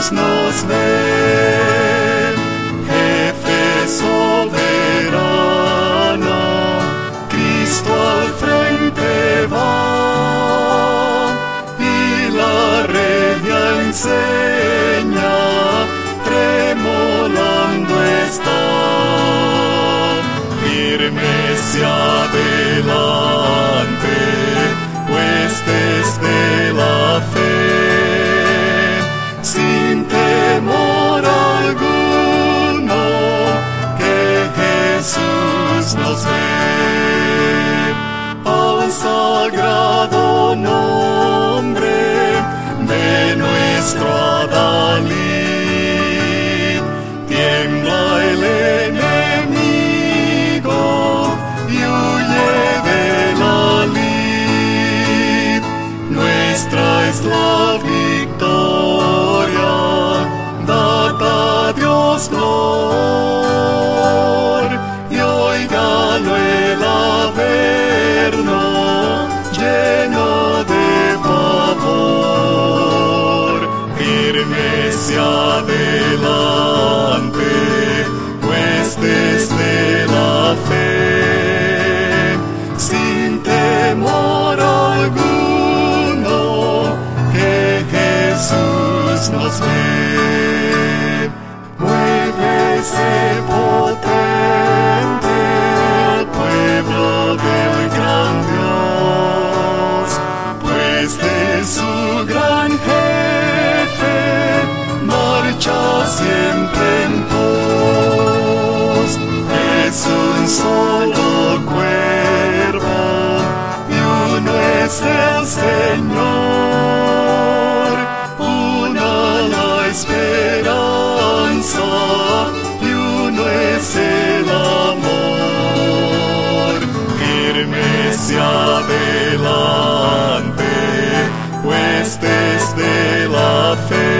Jesús nos ve, jefe soberano, Cristo al frente va, y la regia enseña, tremolando está, firme hacia adelante, huestes de la fe, sin temor alguno, que Jesús nos ve. Al sagrado nombre de nuestro Adalid, tiembla el enemigo y huye de la lid. Nuestra es la victoria, dad a Dios gloria, y óigalo el averno, lleno de pavor, firme hacia adelante, huestes de la fe, sin temor alguno, que Jesús nos ve. Muévese potente el pueblo del gran Dios, pues de su gran jefe marcha siempre en pos. Es un solo cuerpo y uno es el Señor, una la esperanza y uno es el amor. Firme hacia adelante, huestes de la fe,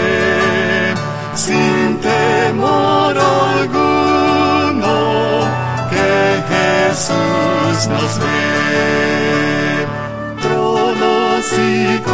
sin temor alguno, que Jesús nos ve. Tronos y